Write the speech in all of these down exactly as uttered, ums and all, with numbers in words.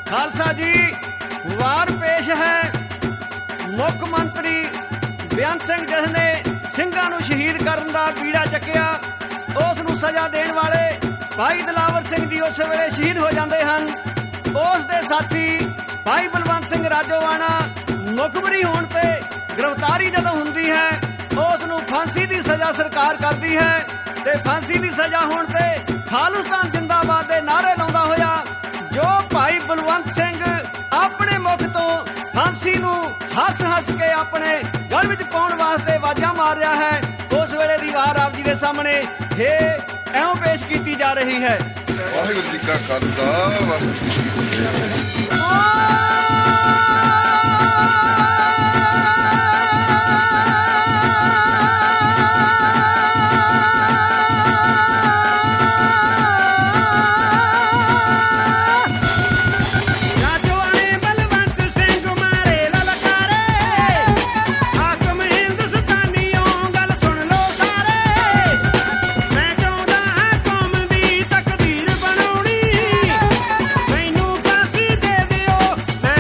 ਖਾਲਸਾ ਜੀ ਵਾਰ ਪੇਸ਼ ਹੈ ਮੁੱਖ ਮੰਤਰੀ ਬੇਅੰਤ ਸਿੰਘ ਜਿਸ ਨੇ ਸਿੰਘਾਂ ਨੂੰ ਸ਼ਹੀਦ ਕਰਨ ਦਾ ਬੀੜਾ ਚੱਕਿਆ। ਉਸ ਨੂੰ ਸਜ਼ਾ ਦੇਣ ਵਾਲੇ ਭਾਈ ਦਿਲਾਵਰ ਸਿੰਘ ਜੀ ਉਸ ਵੇਲੇ ਸ਼ਹੀਦ ਹੋ ਜਾਂਦੇ ਹਨ। ਉਸ ਦੇ ਸਾਥੀ ਭਾਈ ਬਲਵੰਤ ਸਿੰਘ ਰਾਜੋਆਣਾ ਮੁਖਬਰੀ ਹੋਣ ਤੇ ਗ੍ਰਿਫਤਾਰੀ ਜਦੋਂ ਹੁੰਦੀ ਹੈ ਉਸ ਨੂੰ ਫਾਂਸੀ ਦੀ ਸਜ਼ਾ ਸਰਕਾਰ ਕਰਦੀ ਹੈ ਤੇ ਫਾਂਸੀ ਦੀ ਸਜ਼ਾ ਹੋਣ ਤੇ ਖਾਲਿਸਤਾਨ ਜਿੰਦਾਬਾਦ ਦੇ ਨਾਅਰੇ ਲਾਉਂਦਾ ਹੋਇਆ ਜੋ ਭਾਈ ਬਲਵੰਤ ਸਿੰਘ ਆਪਣੇ ਮੁਖ ਤੋਂ ਫਾਂਸੀ ਨੂੰ ਹੱਸ ਹੱਸ ਕੇ ਆਪਣੇ ਗਲ ਵਿੱਚ ਪਾਉਣ ਵਾਸਤੇ ਆਵਾਜ਼ਾਂ ਮਾਰ ਰਿਹਾ ਹੈ। ਉਸ ਵੇਲੇ ਦੀ ਵਾਰ ਆਪ ਜੀ ਦੇ ਸਾਹਮਣੇ ਇਹ ਇਉਂ ਪੇਸ਼ ਕੀਤੀ ਜਾ ਰਹੀ ਹੈ। ਵਾਹਿਗੁਰੂ ਜੀ ਕਾ ਖਾਲਸਾ ਵਾਹਿਗੁਰੂ ਜੀ ਕੀ ਫਤਿਹ। ਮੈਂ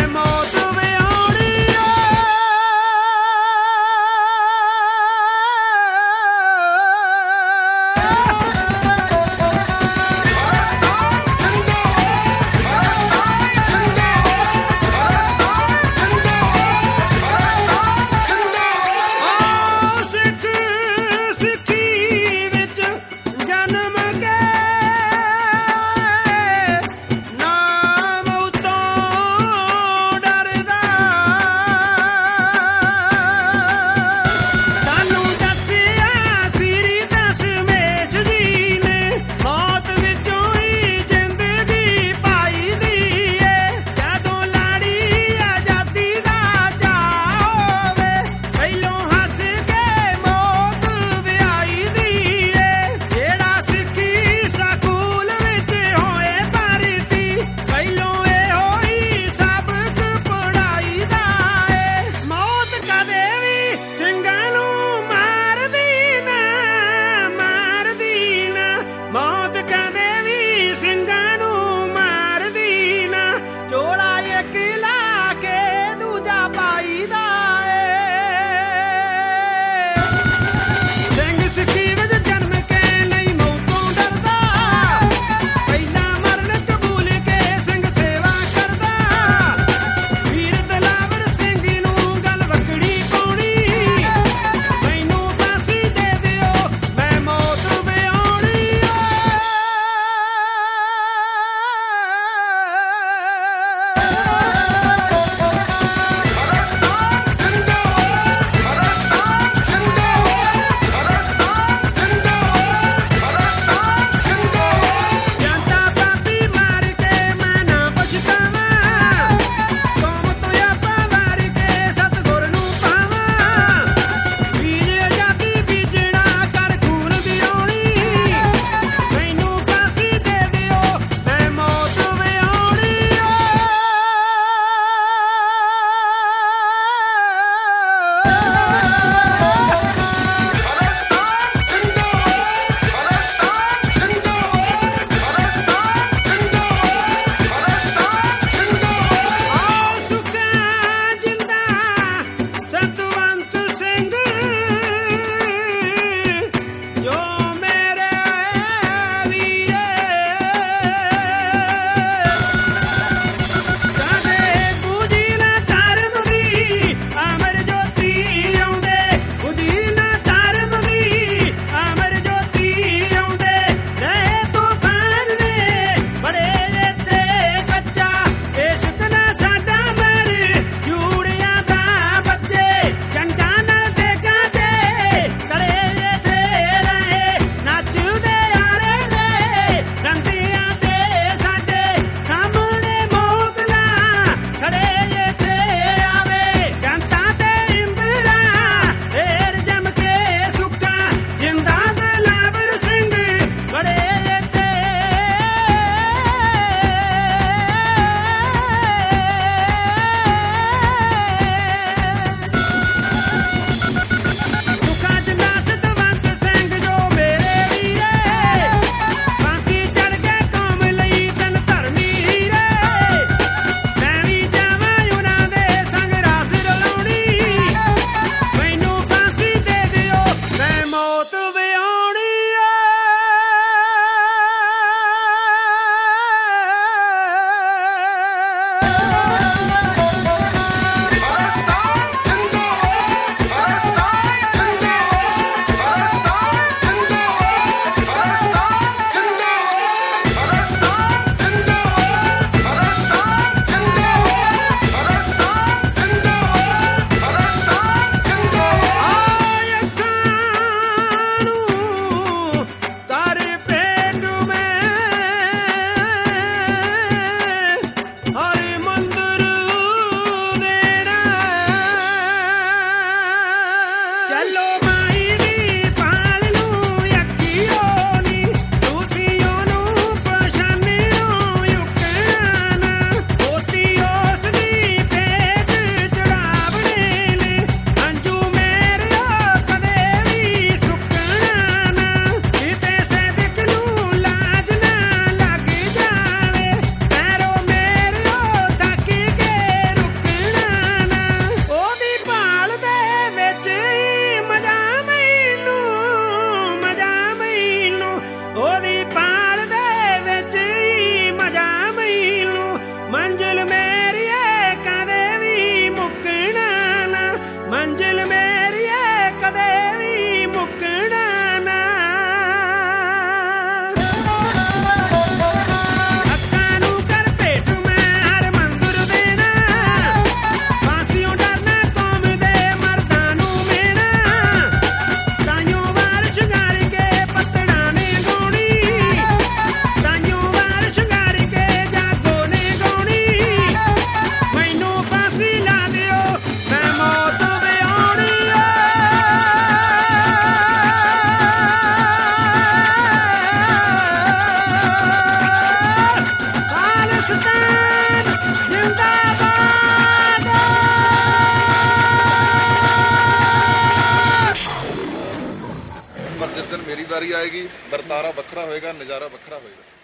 ਵਾਰੀ ਆਏਗੀ ਵਰਤਾਰਾ ਵੱਖਰਾ ਹੋਏਗਾ, ਨਜ਼ਾਰਾ ਵੱਖਰਾ ਹੋਏਗਾ।